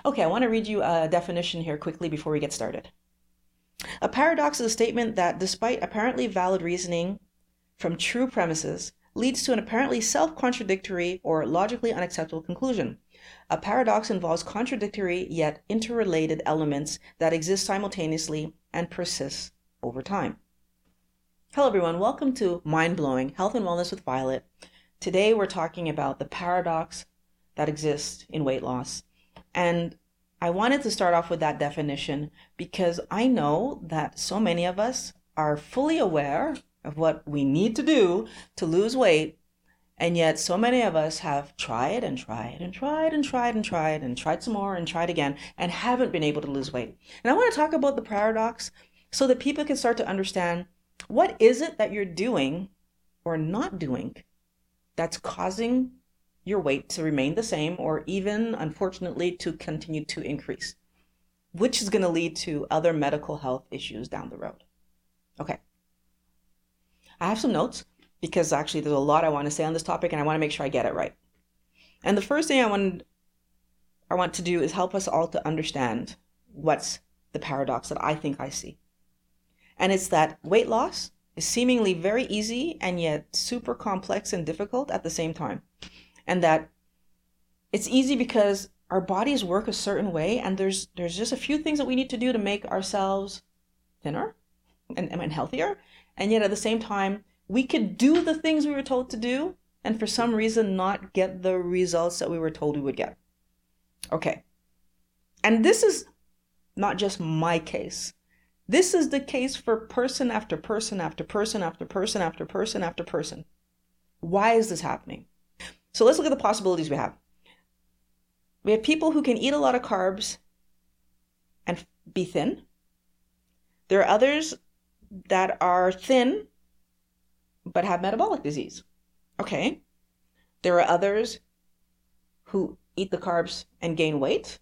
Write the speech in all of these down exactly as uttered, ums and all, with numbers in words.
Okay, I want to read you a definition here quickly before we get started. A paradox is a statement that, despite apparently valid reasoning from true premises, leads to an apparently self-contradictory or logically unacceptable conclusion. A paradox involves contradictory yet interrelated elements that exist simultaneously and persist over time. Hello everyone, welcome to Mind Blowing Health and Wellness with Violet. Today we're talking about the paradox that exists in weight loss. And I wanted to start off with that definition because I know that so many of us are fully aware of what we need to do to lose weight. And yet so many of us have tried and tried and tried and tried and tried and tried some more and tried again and haven't been able to lose weight. And I want to talk about the paradox so that people can start to understand what is it that you're doing or not doing that's causing your weight to remain the same or even, unfortunately, to continue to increase, which is going to lead to other medical health issues down the road. Okay. I have some notes because actually there's a lot I want to say on this topic and I want to make sure I get it right. And the first thing I want, I want to do is help us all to understand what's the paradox that I think I see. And it's that weight loss is seemingly very easy and yet super complex and difficult at the same time. And that it's easy because our bodies work a certain way and there's there's just a few things that we need to do to make ourselves thinner and, and healthier. And yet at the same time, we could do the things we were told to do and for some reason not get the results that we were told we would get. Okay. And this is not just my case. This is the case for person after person after person after person after person after person. Why is this happening? So let's look at the possibilities we have. We have people who can eat a lot of carbs and be thin. There are others that are thin but have metabolic disease. Okay. There are others who eat the carbs and gain weight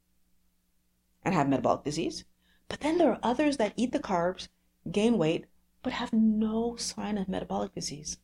and have metabolic disease. But then there are others that eat the carbs, gain weight, but have no sign of metabolic disease.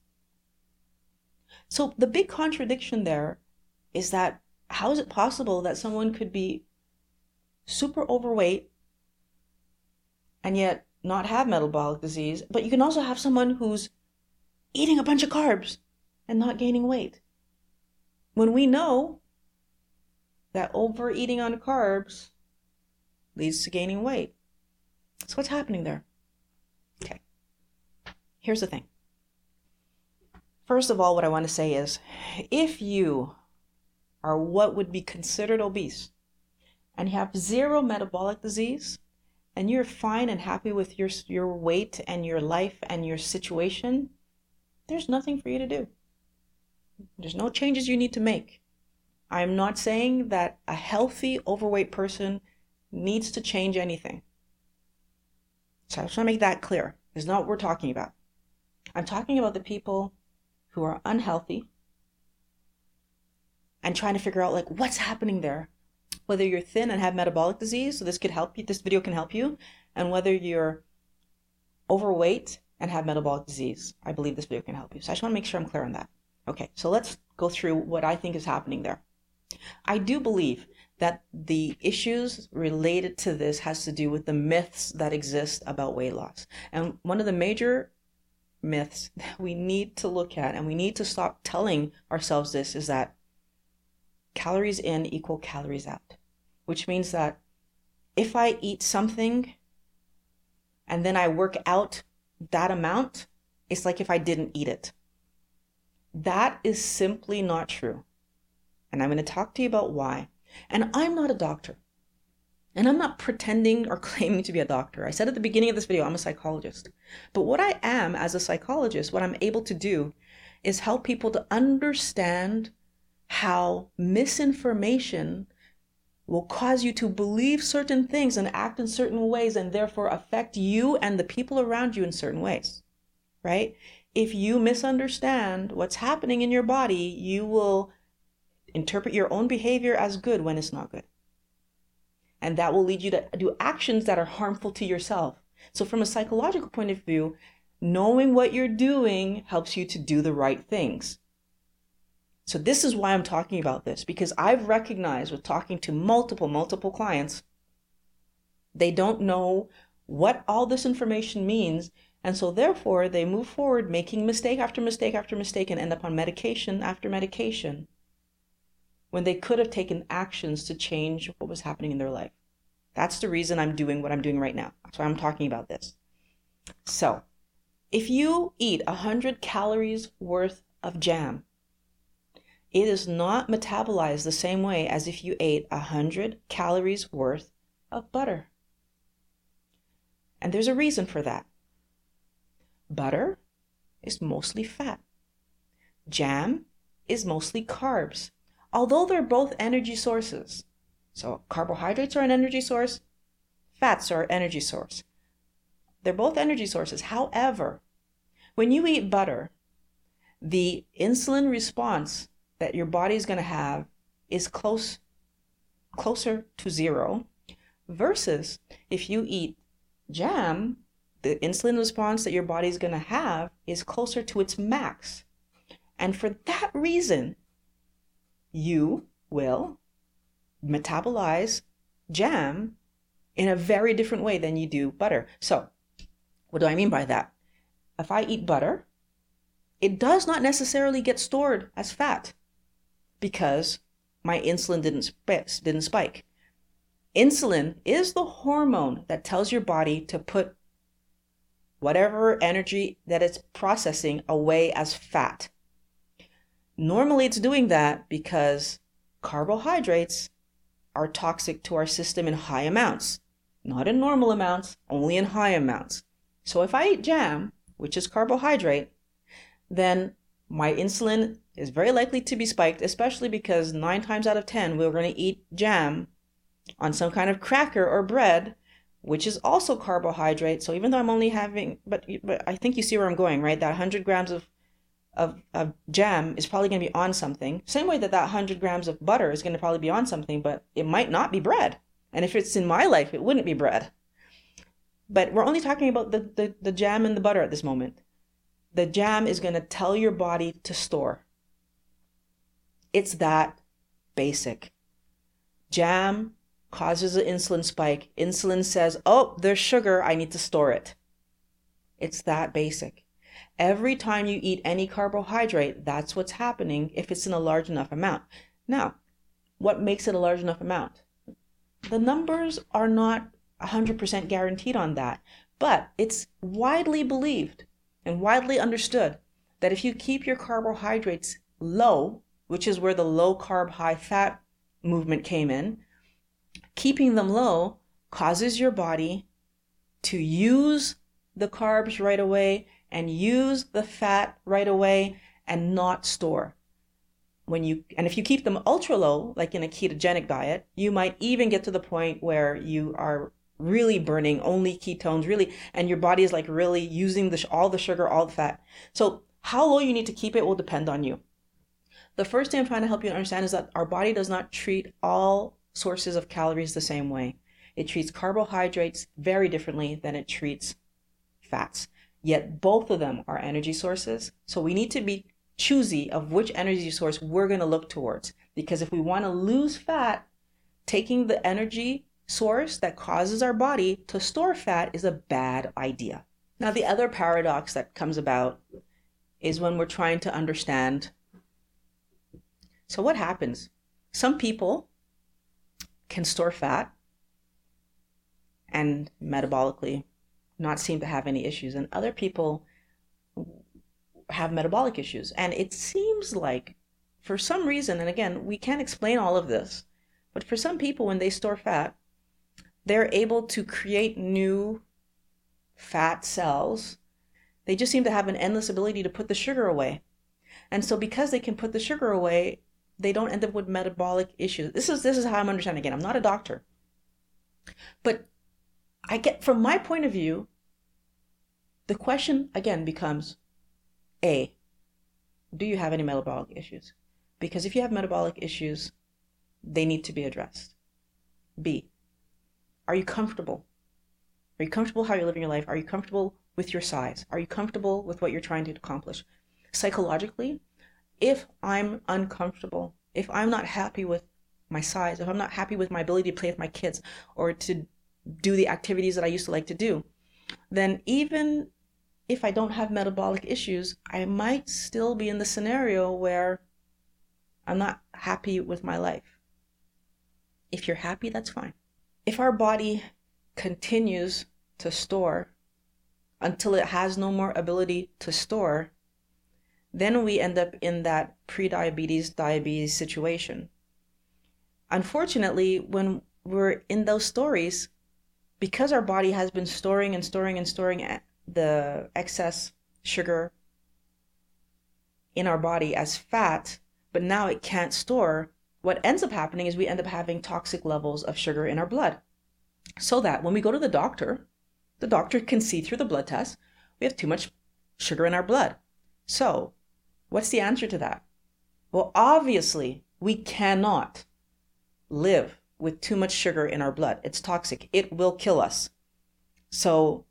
So the big contradiction there is that how is it possible that someone could be super overweight and yet not have metabolic disease, but you can also have someone who's eating a bunch of carbs and not gaining weight? When we know that overeating on carbs leads to gaining weight. So what's happening there? Okay. Here's the thing. First of all, what I want to say is, if you are what would be considered obese and you have zero metabolic disease and you're fine and happy with your, your weight and your life and your situation, there's nothing for you to do. There's no changes you need to make. I'm not saying that a healthy, overweight person needs to change anything. So I just want to make that clear. It's not what we're talking about. I'm talking about the people who are unhealthy and trying to figure out like what's happening there. Whether you're thin and have metabolic disease, so this could help you, this video can help you, and whether you're overweight and have metabolic disease, I believe this video can help you. So I just want to make sure I'm clear on that. Okay, so let's go through what I think is happening there. I do believe that the issues related to this has to do with the myths that exist about weight loss. And one of the major myths that we need to look at, and we need to stop telling ourselves this, is that calories in equal calories out, which means that if I eat something and then I work out that amount, it's like if I didn't eat it. That is simply not true. And I'm going to talk to you about why. And I'm not a doctor. And I'm not pretending or claiming to be a doctor. I said at the beginning of this video, I'm a psychologist. But what I am as a psychologist, what I'm able to do is help people to understand how misinformation will cause you to believe certain things and act in certain ways and therefore affect you and the people around you in certain ways, right? If you misunderstand what's happening in your body, you will interpret your own behavior as good when it's not good. And that will lead you to do actions that are harmful to yourself. So from a psychological point of view, knowing what you're doing helps you to do the right things. So this is why I'm talking about this, because I've recognized with talking to multiple, multiple clients, they don't know what all this information means. And so therefore they move forward making mistake after mistake after mistake and end up on medication after medication when they could have taken actions to change what was happening in their life. That's the reason I'm doing what I'm doing right now. That's why I'm talking about this. So if you eat one hundred calories worth of jam, it is not metabolized the same way as if you ate one hundred calories worth of butter. And there's a reason for that. Butter is mostly fat. Jam is mostly carbs, although they're both energy sources. So carbohydrates are an energy source, fats are an energy source. They're both energy sources. However, when you eat butter, the insulin response that your body is going to have is close, closer to zero, versus if you eat jam, the insulin response that your body is going to have is closer to its max. And for that reason, you will metabolize jam in a very different way than you do butter. So what do I mean by that? If I eat butter, it does not necessarily get stored as fat because my insulin didn't sp- didn't spike. Insulin is the hormone that tells your body to put whatever energy that it's processing away as fat. Normally it's doing that because carbohydrates are toxic to our system in high amounts, not in normal amounts, only in high amounts. So if I eat jam, which is carbohydrate, then my insulin is very likely to be spiked, especially because nine times out of ten, we're going to eat jam on some kind of cracker or bread, which is also carbohydrate. So even though I'm only having, but, but I think you see where I'm going, right? That one hundred grams of, of, of jam is probably going to be on something. Same way that that one hundred grams of butter is going to probably be on something, but it might not be bread. And if it's in my life, it wouldn't be bread. But we're only talking about the, the, the jam and the butter at this moment. The jam is going to tell your body to store. It's that basic. Jam causes an insulin spike. Insulin says, oh, there's sugar, I need to store it. It's that basic. Every time you eat any carbohydrate, that's what's happening if it's in a large enough amount. Now, what makes it a large enough amount? The numbers are not one hundred percent guaranteed on that, but it's widely believed and widely understood that if you keep your carbohydrates low, which is where the low carb, high fat movement came in, keeping them low causes your body to use the carbs right away and use the fat right away and not store. When you, and if you keep them ultra low, like in a ketogenic diet, you might even get to the point where you are really burning only ketones, really, and your body is like really using the, all the sugar, all the fat. So how low you need to keep it will depend on you. The first thing I'm trying to help you understand is that our body does not treat all sources of calories the same way. It treats carbohydrates very differently than it treats fats. Yet both of them are energy sources. So we need to be choosy of which energy source we're going to look towards. Because if we want to lose fat, taking the energy source that causes our body to store fat is a bad idea. Now, the other paradox that comes about is when we're trying to understand. So what happens? Some people can store fat and metabolically not seem to have any issues, and other people have metabolic issues. And it seems like for some reason, and again, we can't explain all of this, but for some people, when they store fat, they're able to create new fat cells. They just seem to have an endless ability to put the sugar away. And so because they can put the sugar away, they don't end up with metabolic issues. This is this is how I'm understanding. Again, I'm not a doctor. But I get, from my point of view, the question again becomes, A, do you have any metabolic issues? Because if you have metabolic issues, they need to be addressed. B, are you comfortable? Are you comfortable how you're living your life? Are you comfortable with your size? Are you comfortable with what you're trying to accomplish? Psychologically, if I'm uncomfortable, if I'm not happy with my size, if I'm not happy with my ability to play with my kids or to do the activities that I used to like to do, then even if I don't have metabolic issues, I might still be in the scenario where I'm not happy with my life. If you're happy, that's fine. If our body continues to store until it has no more ability to store, then we end up in that pre-diabetes, diabetes situation. Unfortunately, when we're in those stories, because our body has been storing and storing and storing the excess sugar in our body as fat, but now it can't store, what ends up happening is we end up having toxic levels of sugar in our blood. So that when we go to the doctor, the doctor can see through the blood test, we have too much sugar in our blood. So what's the answer to that? Well, obviously, we cannot live with too much sugar in our blood. It's toxic. It will kill us. So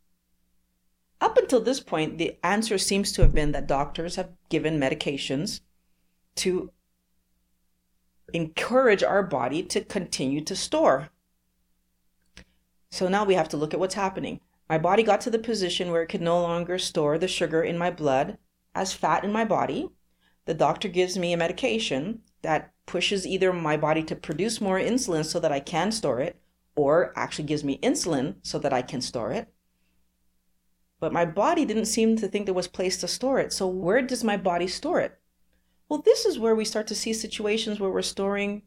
up until this point, the answer seems to have been that doctors have given medications to encourage our body to continue to store. So now we have to look at what's happening. My body got to the position where it could no longer store the sugar in my blood as fat in my body. The doctor gives me a medication that pushes either my body to produce more insulin so that I can store it, or actually gives me insulin so that I can store it. But my body didn't seem to think there was place to store it. So where does my body store it? Well, this is where we start to see situations where we're storing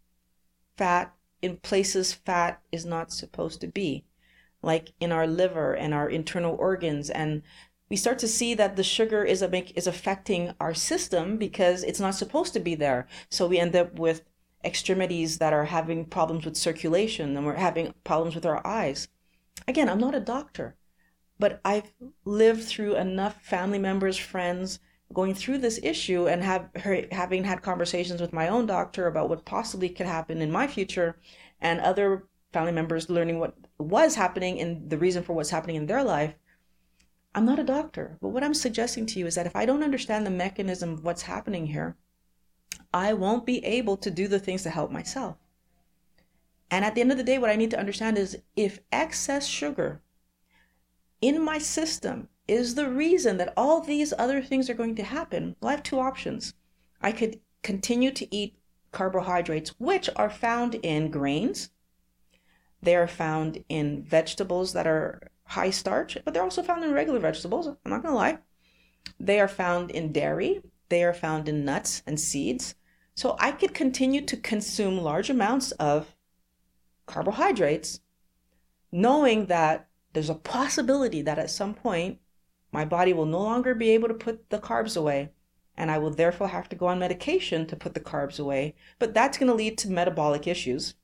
fat in places fat is not supposed to be, like in our liver and our internal organs. And we start to see that the sugar is a make, is affecting our system because it's not supposed to be there. So we end up with extremities that are having problems with circulation, and we're having problems with our eyes. Again, I'm not a doctor, but I've lived through enough family members, friends, going through this issue and have having had conversations with my own doctor about what possibly could happen in my future, and other family members learning what was happening and the reason for what's happening in their life. I'm not a doctor, but what I'm suggesting to you is that if I don't understand the mechanism of what's happening here, I won't be able to do the things to help myself. And at the end of the day, what I need to understand is if excess sugar in my system is the reason that all these other things are going to happen, well, I have two options. I could continue to eat carbohydrates, which are found in grains. They are found in vegetables that are high starch, but they're also found in regular vegetables. I'm not gonna lie. They are found in dairy. They are found in nuts and seeds. So I could continue to consume large amounts of carbohydrates, knowing that there's a possibility that at some point my body will no longer be able to put the carbs away, and I will therefore have to go on medication to put the carbs away. But that's going to lead to metabolic issues.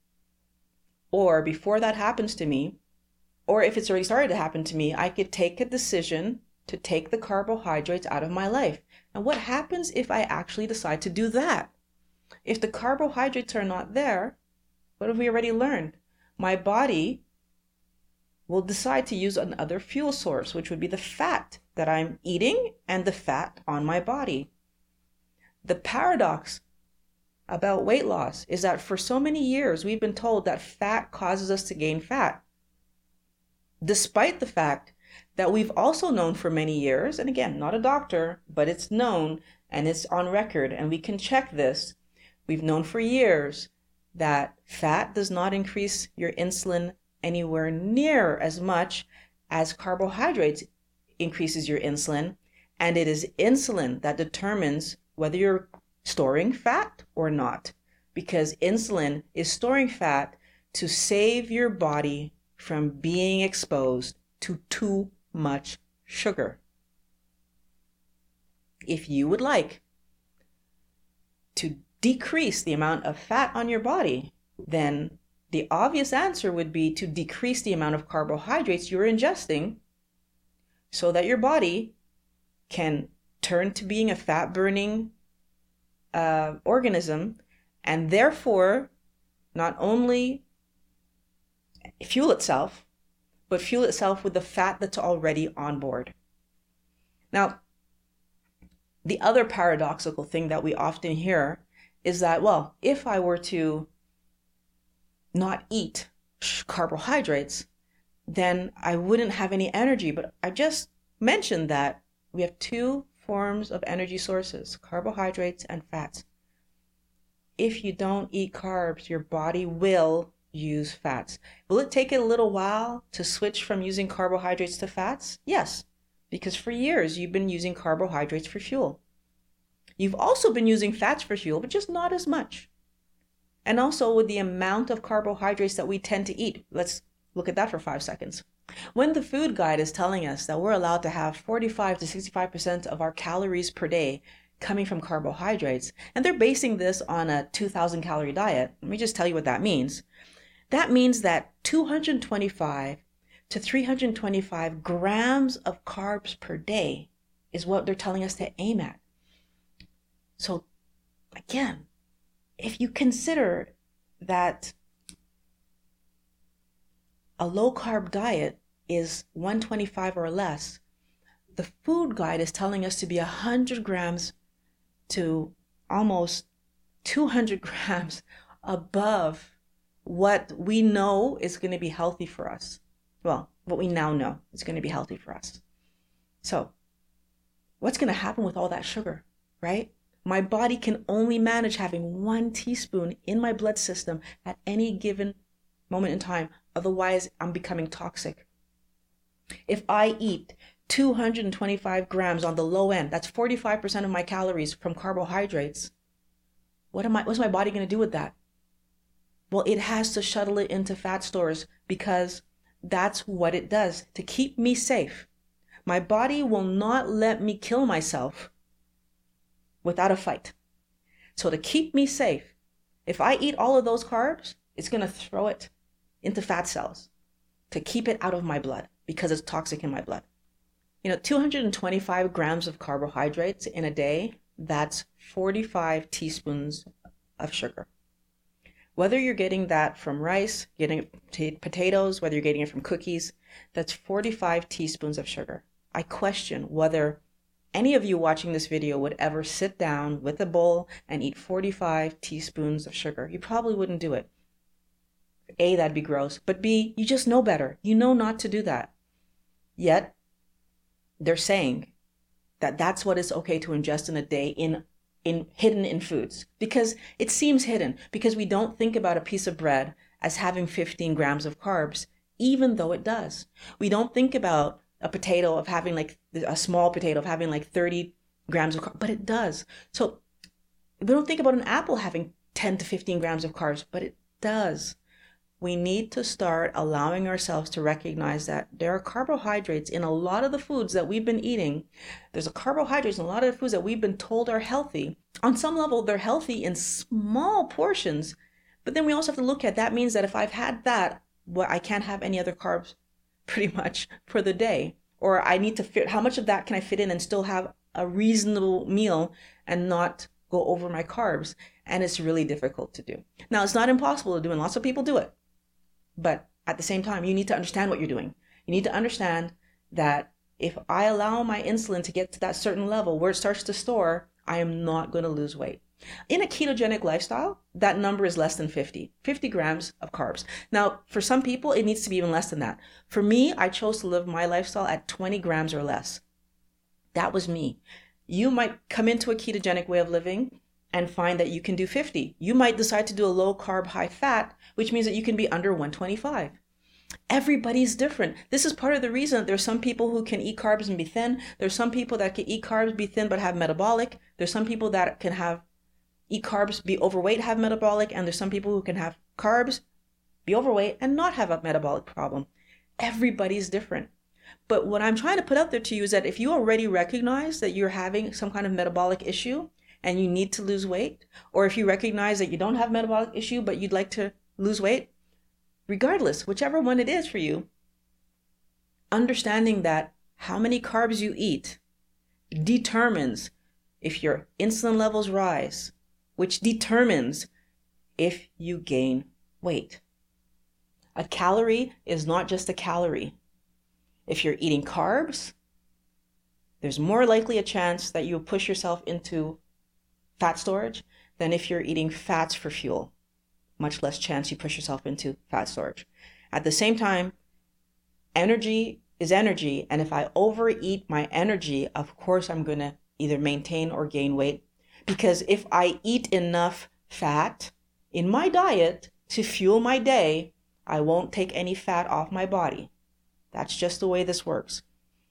Or before that happens to me, or if it's already started to happen to me, I could take a decision to take the carbohydrates out of my life. And what happens if I actually decide to do that? If the carbohydrates are not there, what have we already learned? My body will decide to use another fuel source, which would be the fat that I'm eating and the fat on my body. The paradox about weight loss is that for so many years, we've been told that fat causes us to gain fat, despite the fact that we've also known for many years, and again, not a doctor, but it's known and it's on record and we can check this. We've known for years that fat does not increase your insulin anywhere near as much as carbohydrates increases your insulin, and it is insulin that determines whether you're storing fat or not, because insulin is storing fat to save your body from being exposed to too much sugar. If you would like to decrease the amount of fat on your body, then the obvious answer would be to decrease the amount of carbohydrates you're ingesting so that your body can turn to being a fat-burning uh, organism, and therefore not only fuel itself, but fuel itself with the fat that's already on board. Now, The other paradoxical thing that we often hear is that, well, if I were to not eat carbohydrates, then I wouldn't have any energy. But I just mentioned that we have two forms of energy sources, carbohydrates and fats. If you don't eat carbs, your body will use fats. Will it take it a little while to switch from using carbohydrates to fats? Yes, because for years you've been using carbohydrates for fuel. You've also been using fats for fuel, but just not as much. And also with the amount of carbohydrates that we tend to eat. Let's look at that for five seconds. When the food guide is telling us that we're allowed to have forty-five to sixty-five percent of our calories per day coming from carbohydrates, and they're basing this on a two thousand calorie diet, let me just tell you what that means. That means that two hundred twenty-five to three hundred twenty-five grams of carbs per day is what they're telling us to aim at. So again, if you consider that a low carb diet is one twenty-five or less, the food guide is telling us to be one hundred grams to almost two hundred grams above what we know is going to be healthy for us. Well, what we now know is going to be healthy for us. So what's going to happen with all that sugar, right? My body can only manage having one teaspoon in my blood system at any given moment in time. Otherwise, I'm becoming toxic. If I eat two hundred twenty-five grams on the low end, that's forty-five percent of my calories from carbohydrates. What am I, what's my body going to do with that? Well, it has to shuttle it into fat stores because that's what it does to keep me safe. My body will not let me kill myself without a fight. So to keep me safe, if I eat all of those carbs, it's going to throw it into fat cells to keep it out of my blood because it's toxic in my blood. You know, two hundred twenty-five grams of carbohydrates in a day, that's forty-five teaspoons of sugar. Whether you're getting that from rice, getting it potatoes, whether you're getting it from cookies, that's forty-five teaspoons of sugar. I question whether any of you watching this video would ever sit down with a bowl and eat forty-five teaspoons of sugar. You probably wouldn't do it. A, that'd be gross. But B, you just know better. You know not to do that. Yet, they're saying that that's what is okay to ingest in a day in in hidden in foods, because it seems hidden, because we don't think about a piece of bread as having fifteen grams of carbs, even though it does. We don't think about a potato of having like a small potato of having like thirty grams of carbs, but it does. So we don't think about an apple having ten to fifteen grams of carbs, but it does. We need to start allowing ourselves to recognize that there are carbohydrates in a lot of the foods that we've been eating. There's a carbohydrates in a lot of the foods that we've been told are healthy. On some level, they're healthy in small portions, but then we also have to look at that means that if I've had that, well, I can't have any other carbs pretty much for the day. Or I need to fit, how much of that can I fit in and still have a reasonable meal and not go over my carbs? And it's really difficult to do. Now, it's not impossible to do, and lots of people do it. But at the same time, you need to understand what you're doing. You need to understand that if I allow my insulin to get to that certain level where it starts to store, I am not going to lose weight. In a ketogenic lifestyle, that number is less than fifty, fifty grams of carbs. Now, for some people, it needs to be even less than that. For me, I chose to live my lifestyle at twenty grams or less. That was me. You might come into a ketogenic way of living and find that you can do fifty. You might decide to do a low carb, high fat, which means that you can be under one twenty-five. Everybody's different. This is part of the reason that there's some people who can eat carbs and be thin. There's some people that can eat carbs, be thin, but have metabolic. There's some people that can have eat carbs, be overweight, have metabolic. And there's some people who can have carbs, be overweight, and not have a metabolic problem. Everybody's different. But what I'm trying to put out there to you is that if you already recognize that you're having some kind of metabolic issue, and you need to lose weight, or if you recognize that you don't have a metabolic issue, but you'd like to lose weight, regardless, whichever one it is for you, understanding that how many carbs you eat determines if your insulin levels rise, which determines if you gain weight. A calorie is not just a calorie. If you're eating carbs, there's more likely a chance that you'll push yourself into fat storage than if you're eating fats for fuel. Much less chance you push yourself into fat storage. At the same time, energy is energy, and if I overeat my energy, of course I'm going to either maintain or gain weight, because if I eat enough fat in my diet to fuel my day, I won't take any fat off my body. That's just the way this works.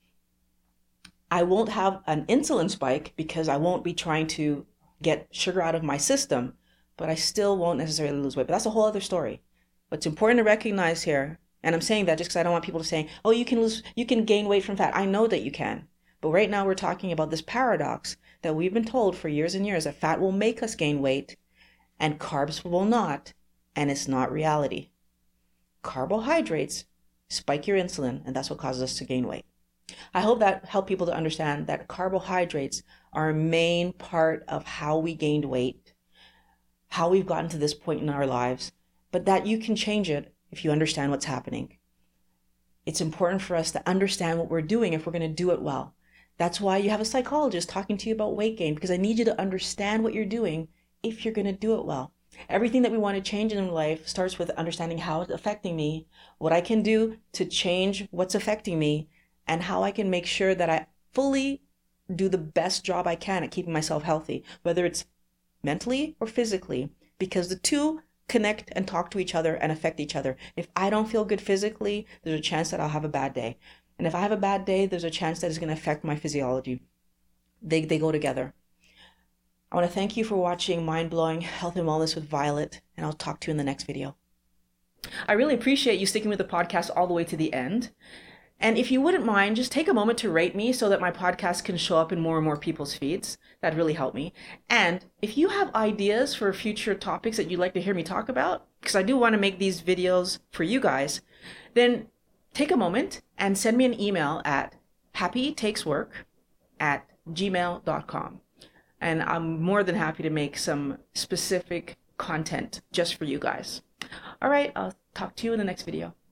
I won't have an insulin spike because I won't be trying to get sugar out of my system, but I still won't necessarily lose weight. But that's a whole other story. What's important to recognize here, and I'm saying that just because I don't want people to say, oh, you can lose, you can gain weight from fat. I know that you can. But right now we're talking about this paradox that we've been told for years and years, that fat will make us gain weight and carbs will not, and it's not reality. Carbohydrates spike your insulin, and that's what causes us to gain weight. I hope that helped people to understand that carbohydrates are a main part of how we gained weight, how we've gotten to this point in our lives, but that you can change it if you understand what's happening. It's important for us to understand what we're doing if we're going to do it well. That's why you have a psychologist talking to you about weight gain, because I need you to understand what you're doing if you're going to do it well. Everything that we want to change in life starts with understanding how it's affecting me, what I can do to change what's affecting me, and how I can make sure that I fully do the best job I can at keeping myself healthy, whether it's mentally or physically, because the two connect and talk to each other and affect each other. If I don't feel good physically, there's a chance that I'll have a bad day. And if I have a bad day, there's a chance that it's going to affect my physiology. They, they go together. I want to thank you for watching Mind Blowing Health and Wellness with Violet, and I'll talk to you in the next video. I really appreciate you sticking with the podcast all the way to the end. And if you wouldn't mind, just take a moment to rate me so that my podcast can show up in more and more people's feeds. That'd really help me. And if you have ideas for future topics that you'd like to hear me talk about, because I do want to make these videos for you guys, then take a moment and send me an email at happytakeswork at gmail dot com. And I'm more than happy to make some specific content just for you guys. All right, I'll talk to you in the next video.